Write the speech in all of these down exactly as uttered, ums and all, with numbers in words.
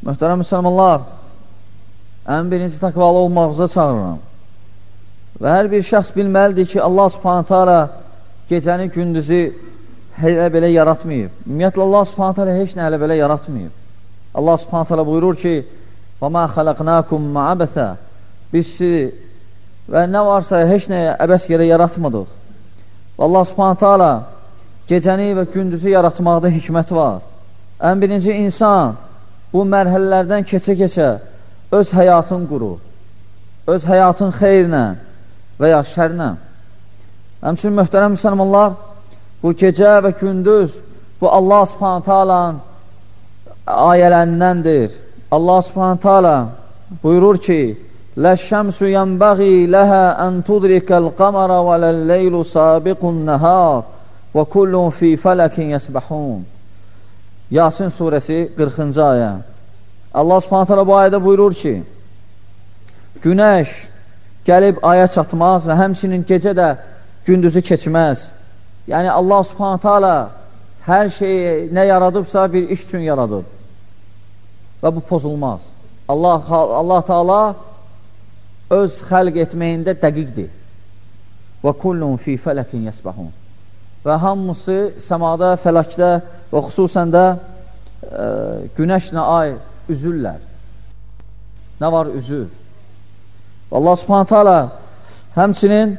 Möhtərəm müsəlmanlar, ən birinci təqvalı olmağıza çağırıram. Və hər bir şəxs bilməlidir ki, Allah subhanətə alə gecəni, gündüzü hələ belə yaratmayıb. Ümumiyyətlə, Allah subhanətə alə heç nə hələ belə yaratmayıb. Allah subhanətə alə buyurur ki, وَمَا خَلَقْنَاكُمْ مَعَبَثَ Biz sizi və nə varsa heç nəyə əbəs yerə yaratmadıq. Və Allah subhanətə alə gecəni və gündüzü yaratmaqda hikmət var. Ən birinci insan bu mərhələlərdən keçə-keçə öz həyatın qurur. Öz həyatın xeyrinə və ya şərlə. Həmçinin möhtərəm müsəlmanlar, bu gecə və gündüz bu Allah subhanətə alənin ayələndəndir. Allah subhanətə alə buyurur ki, Ləşşəmsü yənbəği ləhə ən tudrikəl qamara və ləlleylu sabiqun nəhar və kullun fi fələkin yəsbəhun. Yasin surəsi qırxıncı ayə. Allah subhanətə alə bu ayədə buyurur ki, günəş gəlib aya çatmaz və həmçinin gecə də gündüzü keçməz. Yəni Allah subhanətə alə hər şeyi nə yaradıbsa bir iş üçün yaradıb və bu pozulmaz. Allah, Allah Teala öz xəlq etməyində dəqiqdir. Və kullun fi fələkin yəsbəhun. Və hamısı səmada, fələkdə və xüsusən də e, günəşlə ay üzürlər. Nə var? Üzür. Allah subhanətə alə həmçinin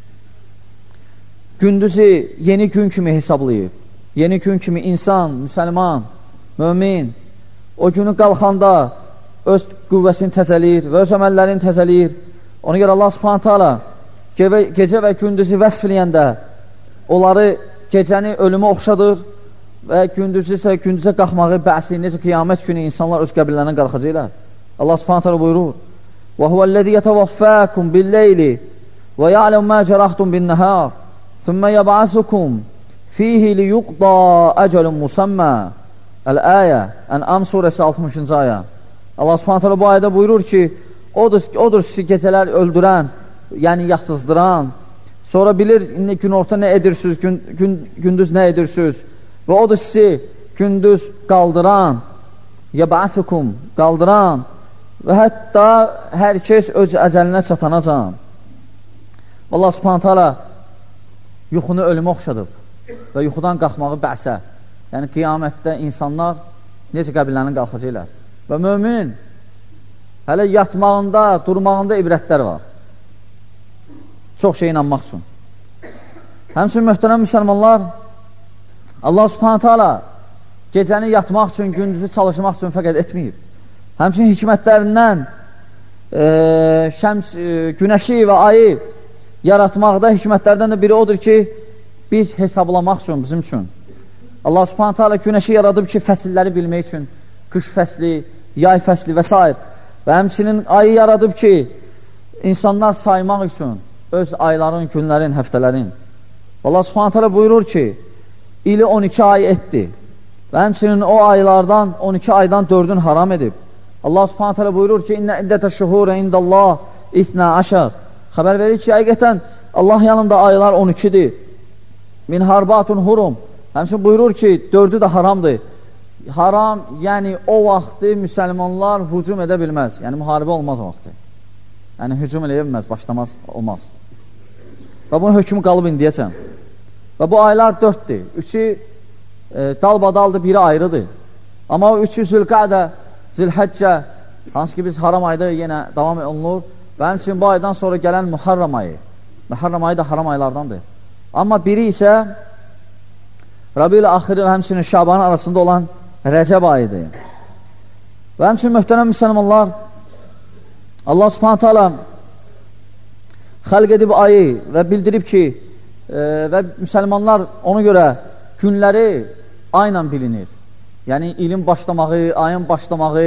gündüzü yeni gün kimi hesablayıb. Yeni gün kimi insan, müsəlman, mömin o günü qalxanda öz qüvvəsini təzəliyir və öz əməllərini təzəliyir. Ona görə Allah subhanətə alə gecə və gündüzü vəsf eləyəndə onları gecəni ölümə oxşadır və gündüzü isə gündüzə qalxmağı, bəsi, necə qiyamət günü insanlar öz qəbirlərindən qalxacaqlar. Allah subhanətə alə buyurur, وَهُوَ الَّذِي يَتَوَفَّاكُمْ بِاللَّيْلِ وَيَعْلَمْ مَا جَرَحْتُمْ بِالنَّهَارِ ثُمَّ يَبْعَثُكُمْ فِيهِ لِيُقْضَى أَجَلٌ مُسَمَّى Əl-Əyə, Ən'am surəsi altmışıncı ayə. Allah subhanətə alə bu ayədə buyurur ki, odur, odur sizi gecələr öldürən, yəni yatsızdıran, sonra bilir gün orta nə edirsiniz, gün, gün, gündüz nə edirsiniz və odur sizi gündüz qaldıran, yəbəthukum, qaldıran və hətta hər kəs öz əcəlinə çatanacaq. Allah subhanətə alə yuxunu ölümə oxşadıb və yuxudan qalxmağı bəsə. Yəni qiyamətdə insanlar necə qəbirlərini qalxacaqlar. Və müminin hələ yatmağında, durmağında ibrətlər var. Çox şey inanmaq üçün. Həmçinin möhtərəm müsəlmanlar, Allah subhanətə alə gecəni yatmaq üçün, gündüzü çalışmaq üçün fəqət etməyib. Həmçinin hikmətlərindən e, şəms, e, günəşi və ayı yaratmaqda hikmətlərdən də biri odur ki, biz hesablamaq üçün, bizim üçün. Allah subhanətə alə günəşi yaradıb ki, fəsilləri bilmək üçün, qış fəsli, yay fəsli və s. Və həmçinin ayı yaradıb ki, insanlar saymaq üçün öz ayların, günlərin, həftələrin. Allah subhanətə alə buyurur ki, ili on iki ay etdi və həmçinin o aylardan, on iki aydan dördün haram edib. Allah subhanətə alə buyurur ki, İnnə iddətə şuhurə indəllah isnə aşər. Xəbər verir ki, həqiqətən Allah yanında aylar on ikidir. Min harbatun hurum. Həmçin buyurur ki, dördü də haramdır. Haram, yəni o vaxtı müsəlmanlar hücum edə bilməz. Yəni müharibə olmaz o vaxtı. Yəni hücum eləyə bilməz, başlamaz, olmaz. Və bunun hökmü qalıb indiyəcən. Və bu aylar dörddür. Üçü e, dalbadaldır, biri ayrıdır. Amma o üçü Zülqədə, Zülhəccə, hansı ki biz haram ayda yenə davam olunur. Və həmçin bu aydan sonra gələn Muharram ayı. Muharram ayı da haram aylardandır. Amma biri isə Rabiül axiri və həmçinin Şabanın arasında olan Rəcəb ayıdır. Və həmçinin möhtərəm müsəlmanlar, Allah subhanətə alə xəlq edib ayı və bildirib ki, e, və müsəlmanlar ona görə günləri ayla bilinir. Yəni ilin başlamağı, ayın başlamağı,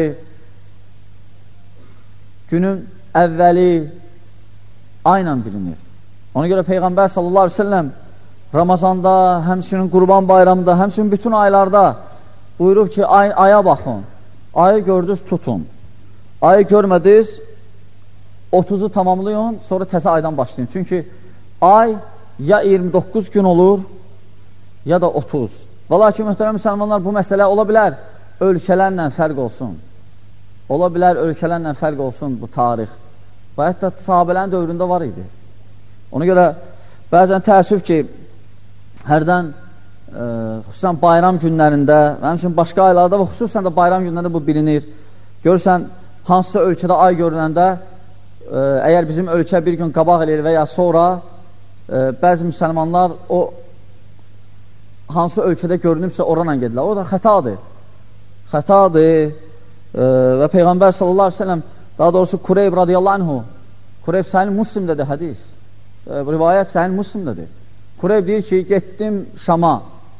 günün əvvəli ayla bilinir. Ona görə Peyğəmbər sallallahu aleyhi ve sellem Ramazanda, həmçinin Qurban bayramında, həmçinin bütün aylarda buyurub ki, ay, aya baxın, ayı gördünüz, tutun. Ayı görmədiniz, otuzu tamamlayın, sonra təzə aydan başlayın. Çünki ay ya iyirmi doqquz gün olur, ya da otuz. Və lakin, möhtərəm müsəlmanlar, bu məsələ ola bilər, ölkələrlə fərq olsun. Ola bilər ölkələrlə fərq olsun bu tarix. Və hətta sahabələrin dövründə var idi. Ona görə bəzən təəssüf ki, hərdən e, xüsusən bayram günlərində, həmçinin başqa aylarda və xüsusən də bayram günlərində bu bilinir. Görürsən, hansısa ölkədə ay görünəndə, e, əgər bizim ölkə bir gün qabaq eləyir və ya sonra, e, bəzi müsəlmanlar o hansı ölkədə görünübsə oranla gedirlər. O da xətadır. Xətadır. E, və Peyğəmbər sallallahu aleyhi ve sellem, daha doğrusu Kureyb radiyallahu anhu, Kureyb Səhih Müslimdədir hədis. E, rivayət Səhih Müslimdədir. Kureyb deyir ki, getdim Şama.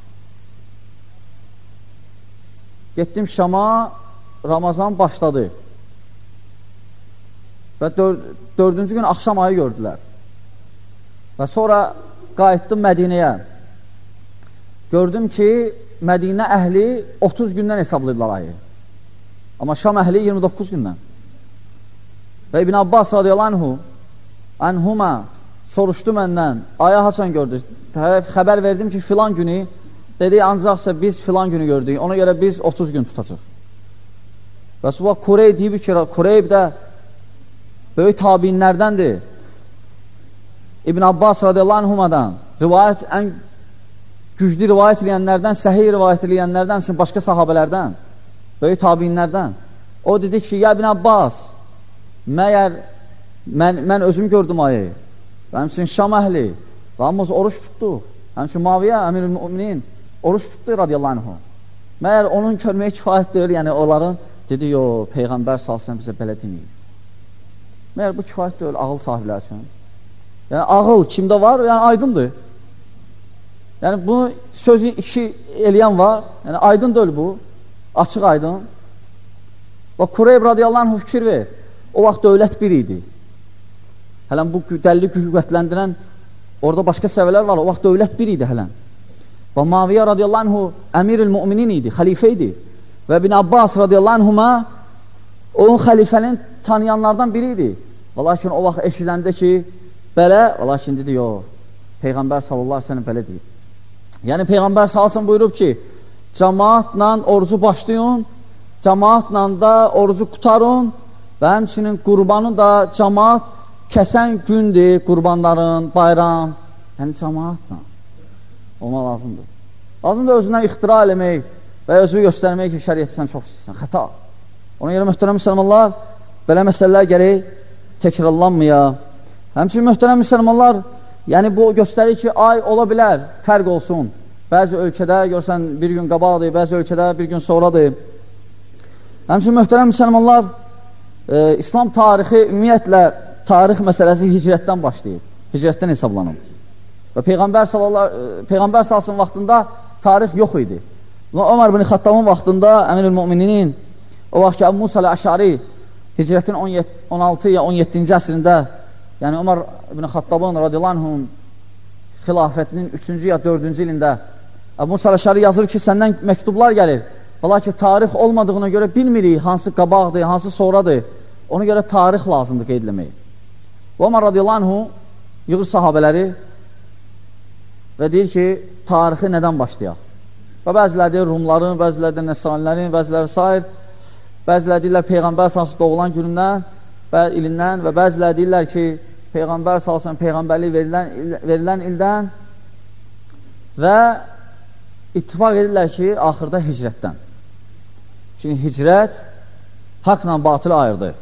Getdim Şama, Ramazan başladı. Və dör dördüncü gün axşam ayı gördülər. Və sonra qayıtdım Mədinəyə. Gördüm ki, Mədinə əhli otuz gündən hesablayıblar ayı. Amma Şam əhli iyirmi doqquz gündən. Və İbn Abbas radiyallahu anhu, anhuma soruşdu məndən, aya haçan gördü? Xəbər verdim ki, filan günü, dedi, ancaqsa biz filan günü gördük, ona görə biz otuz gün tutacaq. Və sonra Kureyb deyib ki, Kureyb də böyük tabiinlərdəndir. İbn Abbas radiyallahu anhumadan, rivayət, ən güclü rivayət eləyənlərdən, səhih rivayət eləyənlərdən, üçün başqa sahabələrdən, böyük tabiinlərdən. O dedi ki, ya İbn Abbas, məyər mən, mən özüm gördüm ayı, və həmçinin Şam əhli, və hamımız oruç tutduq, həmçinin Maviyyə, Əmirül Müminin, oruç tutdu radiyallahu anhu. Məyər onun görməyə kifayət deyil, yəni onların, dedi, yo, Peyğəmbər salsın bizə belə deməyib. Məyər bu kifayət deyil, ağıl sahiblər üçün. Yəni, ağıl kimdə var, yəni aydındır. Yəni, bunu sözü iki eləyən var, yəni aydın deyil bu, açıq aydın. Və Kureyb radiyallahu anhu fikir ver, o vaxt dövlət bir idi. Hələn bu dəlili qüvvətləndirən, orada başqa səvələr var, o vaxt dövlət bir idi hələn. Və Maviyyə radiyallahu anhu Əmirül Müminin idi, xəlifə idi. Və İbn Abbas radiyallahu anhuma onun xəlifənin tanıyanlardan biri idi. Və lakin o vaxt eşiləndə ki, belə, və lakin dedi, yox, Peyğəmbər sallallahu aleyhi ve sellem belə deyib. Yəni Peyğəmbər sallallahu aleyhi ve sellem buyurub ki, cəmaatla orucu başlayın, cəmaatla da orucu qutarın və həmçinin qurbanı da cəmaat kəsən gündür, qurbanların, bayram, yəni cəmaatla olmaq lazımdır. Lazımdır özündən ixtira eləmək və özünü göstərmək ki, şəriyyətdən çox istəyirsən, xəta. Ona görə möhtərəm müsəlmanlar, belə məsələlər gərək təkrarlanmaya. Həmçinin möhtərəm müsəlmanlar, yəni bu göstərir ki, ay ola bilər, fərq olsun. Bəzi ölkədə, görsən, bir gün qabaqdır, bəzi ölkədə bir gün sonradır. Həmçinin möhtərəm müsəlmanlar, e, İslam tarixi, ümumiyyətlə, tarix məsələsi hicrətdən başlayıb, hicrətdən hesablanıb. Və Peyğəmbər sallallahu salsın vaxtında tarix yox idi. Və Ömər bin Xattabın vaxtında, Əmirül Müminin, o vaxt ki, Əbu Musa Əl-Əşari hicrətin on altı ya on yeddinci əsrində, yəni Ömər bin Xattabın radiyallahu anhum xilafətinin üçüncü ya dördüncü ilində Əbu Musa Əl-Əşari yazır ki, səndən məktublar gəlir. Valla ki, tarix olmadığına görə bilmirik hansı qabaqdır, hansı sonradır. Ona görə tarix lazımdır qeydləmək. Və Ömər radiyallahu anhu yığır sahabələri və deyir ki, tarixi nədən başlayaq? Və bəzilər deyir Rumların, bəzilər deyir Nəsranilərin, bəzilər s. Bəzilər deyirlər Peyğəmbər salsın doğulan günündən və ilindən və bəzilər deyirlər ki, Peyğəmbər salsın Peyğəmbərlik verilən, verilən ildən və ittifaq edirlər ki, axırda hicrətdən. Çünki hicrət haqla batılı ayırdı.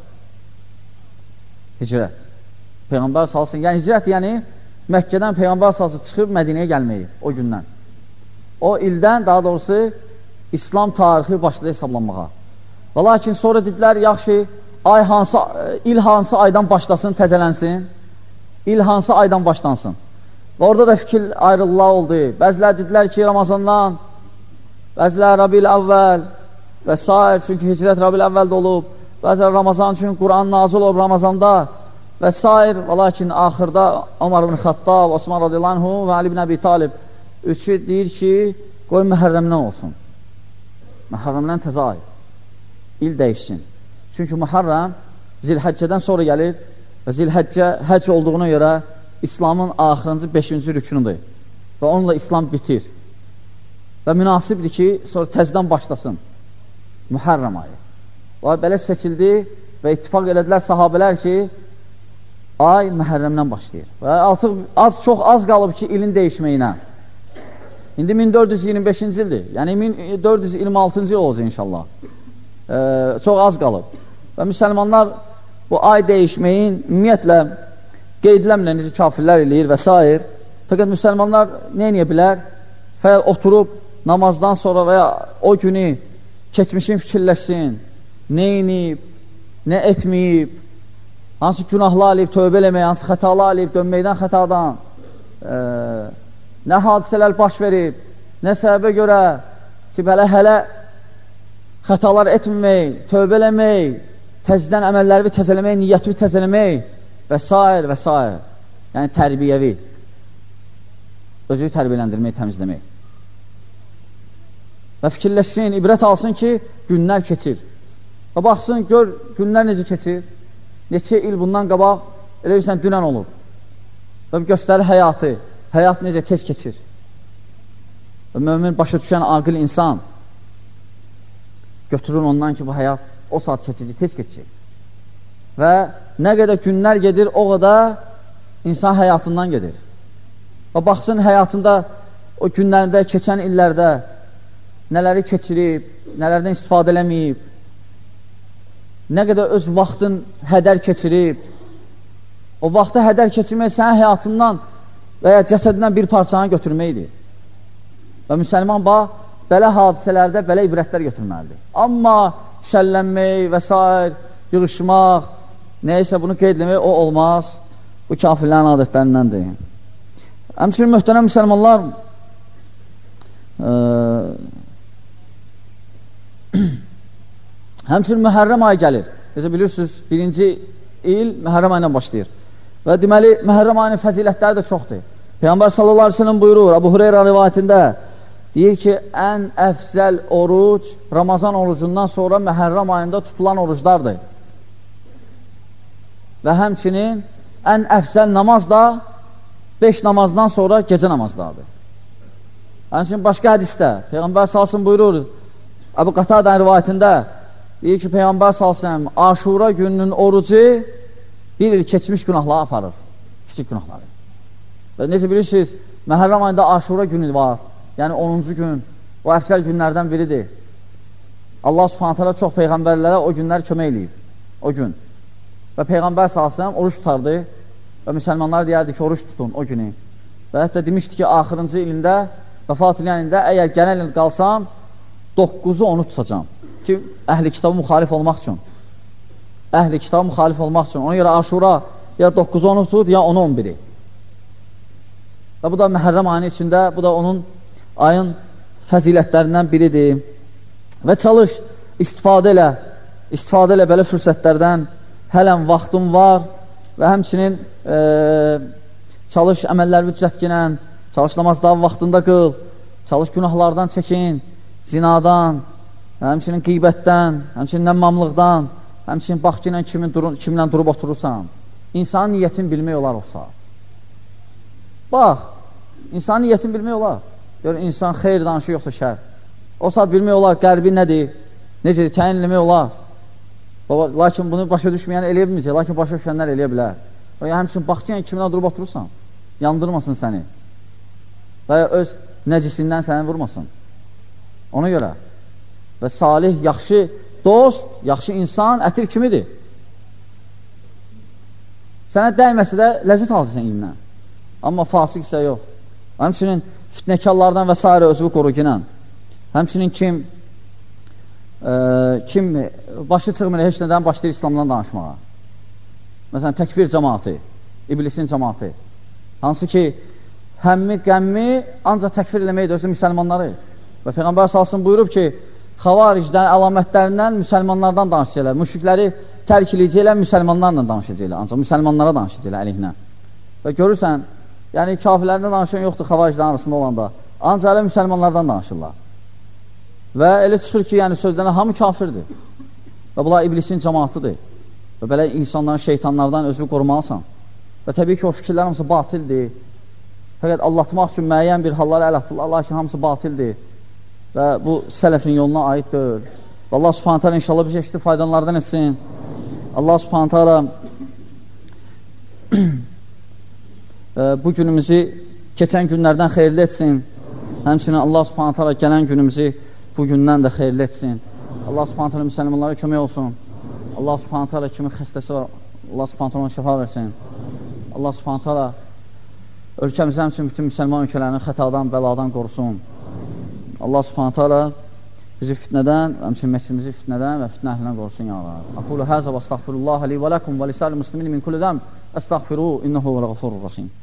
Hicrət. Peyğəmbər salsın, yəni hicrət, yəni Məkkədən Peyğəmbər salsın çıxıb Mədinəyə gəlməyi o gündən. O ildən, daha doğrusu, İslam tarixi başladı hesablanmağa. Və lakin sonra dedilər, yaxşı, ay hansı, il hansı aydan başlasın, təzələnsin, il hansı aydan başlansın. Və orada da fikir ayrılıqlar oldu. Bəzilər dedilər ki, Ramazandan, bəzilər Rabi'l əvvəl və s. Çünki hicrət Rabi'l əvvəldə olub, bəzilər Ramazan üçün Quran nazil olub Ramazanda və s. Və lakin axırda Ömər ibn Xattab, Osman radiyallahu anhu və Ali ibn Əbi Talib üçü deyir ki, qoy Məhərrəmdən olsun. Məhərrəmdən təzə ay. İl dəyişsin. Çünki Məhərrəm Zilhəccədən sonra gəlir və Zilhəccə həcc olduğuna görə İslamın axırıncı beşinci rükünüdür və onunla İslam bitir. Və münasibdir ki, sonra təzdən başlasın. Məhərrəm ayı. Və belə seçildi və ittifaq elədilər sahabələr ki, ay Məhərrəmdən başlayır. Və artıq az, çox az qalıb ki, ilin dəyişməyinə. İndi min dörd yüz iyirmi beşinci ildir. Yəni min dörd yüz iyirmi altıncı il olacaq inşallah. E, çox az qalıb. Və müsəlmanlar bu ay dəyişməyin ümumiyyətlə qeydləmlə necə kafirlər eləyir və s. Fəqət müsəlmanlar nə edə bilər? Fəqət oturub namazdan sonra və ya o günü keçmişin fikirləşsin, nə inib, nə etməyib, hansı günahlar eləyib, tövbə eləmək, hansı xətalar eləyib, dönməkdən xətadan, e, nə hadisələr baş verib, nə səbəbə görə ki, belə hələ xətalar etməmək, tövbə eləmək, təzdən əməlləri təzələmək, niyyəti təzələmək və s. və s. Yəni tərbiyəvi, özü tərbiyələndirmək, təmizləmək. Və fikirləşsin, ibrət alsın ki, günlər keçir. Və baxsın, gör, günlər necə keçir. Neçə il bundan qabaq, elə bilsən, dünən olub. Və göstərir həyatı, həyat necə tez keçir. Və mömin başa düşən aqil insan götürür ondan ki, bu həyat o saat keçici, tez keçir. Və nə qədər günlər gedir, o qədər insan həyatından gedir. Və baxsın, həyatında o günlərində, keçən illərdə nələri keçirib, nələrdən istifadə eləməyib, nə qədər öz vaxtın hədər keçirib, o vaxtı hədər keçirmək sənin həyatından və ya cəsədindən bir parçanı götürməkdir. Və müsəlman bax, belə hadisələrdə belə ibrətlər götürməlidir. Amma şəllənmək və s. yığışmaq, neysə bunu qeydləmək, o olmaz. Bu kafirlərin adətlərindəndir. Həmçinin möhtərəm müsəlmanlar, e, həmçinin Məhərrəm ayı gəlir. Necə bilirsiniz, birinci il Məhərrəm ayından başlayır. Və deməli, Məhərrəm ayının fəzilətləri də çoxdur. Peyğəmbər sallallahu aleyhi ve sellem buyurur, Əbu Hüreyrə rivayətində, deyir ki, ən əfzəl oruc Ramazan orucundan sonra Məhərrəm ayında tutulan oruclardır. Və həmçinin ən əfzəl namaz da beş namazdan sonra gecə namazlardır. Həmçinin başqa hədisdə Peyğəmbər salsın buyurur, Əbu Qatadən rivayətində deyir ki, Peyğəmbər salsın Aşura gününün orucu bir il keçmiş günahları aparır, kiçik günahları. Və necə bilirsiniz, Məhərrəm ayında Aşura günü var, yəni onuncu gün, o əfsəl günlərdən biridir. Allah subhanət hələ çox Peyğəmbərlərə o günlər kömək eləyib, o gün. Və Peyğəmbər salsın oruç tutardı və müsəlmanlar deyərdi ki, oruç tutun o günü. Və hətta demişdi ki, axırıncı ilində, vəfat ilində, əgər gələn il qalsam, dokkuzu onu tutacam ki, əhli kitabı müxalif olmaq üçün. Əhli kitabı müxalif olmaq üçün. Ona görə Aşura ya dokkuzu onu tut, ya onu on biri. Və bu da Məhərrəm ayının içində, bu da onun ayın fəzilətlərindən biridir. Və çalış, istifadə elə, istifadə elə belə fürsətlərdən, hələn vaxtım var və həmçinin e, çalış əməllərimi düzətginən, çalış namazdan vaxtında qıl, çalış günahlardan çəkin, zinadan, həmçinin qeybətdən, həmçinin nəmmamlıqdan, həmçinin bax ki, kimin dur kimlə durub oturursan. İnsanın niyyətini bilmək olar o saat. Bax, insanın niyyətini bilmək olar. Gör, insan xeyr danışır, yoxsa şər. O saat bilmək olar, qərbi nədir, necədir, təyin eləmək olar. Lakin bunu başa düşməyən eləyə bilməyəcək, lakin başa düşənlər eləyə bilər. Həmçinin bax ki, kimlə durub oturursan, yandırmasın səni və ya öz nəcisindən səni vurmasın. Ona görə və salih, yaxşı dost, yaxşı insan ətir kimidir? Sənə dəyməsə də ləzzət alırsan ilimdən. Amma fasik isə yox. Həmçinin fitnəkarlardan və s. özünü qoru ginən. Həmçinin kim e, kim başı çıxmır, heç nədən başlayır İslamdan danışmağa. Məsələn, təkfir cəmaatı, iblisin cəmaatı. Hansı ki, həmmi, qəmmi ancaq təkfir eləməkdir özü müsəlmanları. Və Peyğəmbər salsın buyurub ki, xavaricdən, əlamətlərindən müsəlmanlardan danışacaqlar. Müşrikləri tərk eləyəcəklər, müsəlmanlarla danışacaqlar. Ancaq müsəlmanlara danışacaqlar əleyhinə. Və görürsən, yəni kafirlərdən danışan yoxdur xavaricdən arasında olanda. Ancaq elə müsəlmanlardan danışırlar. Və elə çıxır ki, yəni sözlərlə hamı kafirdir. Və bunlar iblisin cəmaatıdır. Və belə insanların, şeytanlardan özünü qorumalısan. Və təbii ki, o fikirlər hamısı batildir. Fəqət Allah'tmaq üçün müəyyən bir halları əl atırlar, lakin hamısı batildir. Və bu sələfin yoluna aid deyil. Və Allah subhanət hələ inşallah bizi eşitib faydalardan etsin. Allah subhanət hələ bu günümüzü keçən günlərdən xeyirli etsin. Həmçinin Allah subhanət hələ gələn günümüzü bu gündən də xeyirli etsin. Allah subhanət hələ müsəlmanlara kömək olsun. Allah subhanət hələ kimin xəstəsi var, Allah subhanət hələ ona şəfa versin. Allah subhanət hələ ölkəmizdə həmçinin bütün müsəlman ölkələrini xətadan, bəladan qorusun. Allah subhanət hələ bizi fitnədən, həmçinin məscidimizi fitnədən və fitnə əhlindən qorusun, ya Allah. Aqulu həzə və estağfirullah li və ləkum və lisəl muslimin min kulli dəm. Estağfiru, innəhu və ləğfurur rəxim.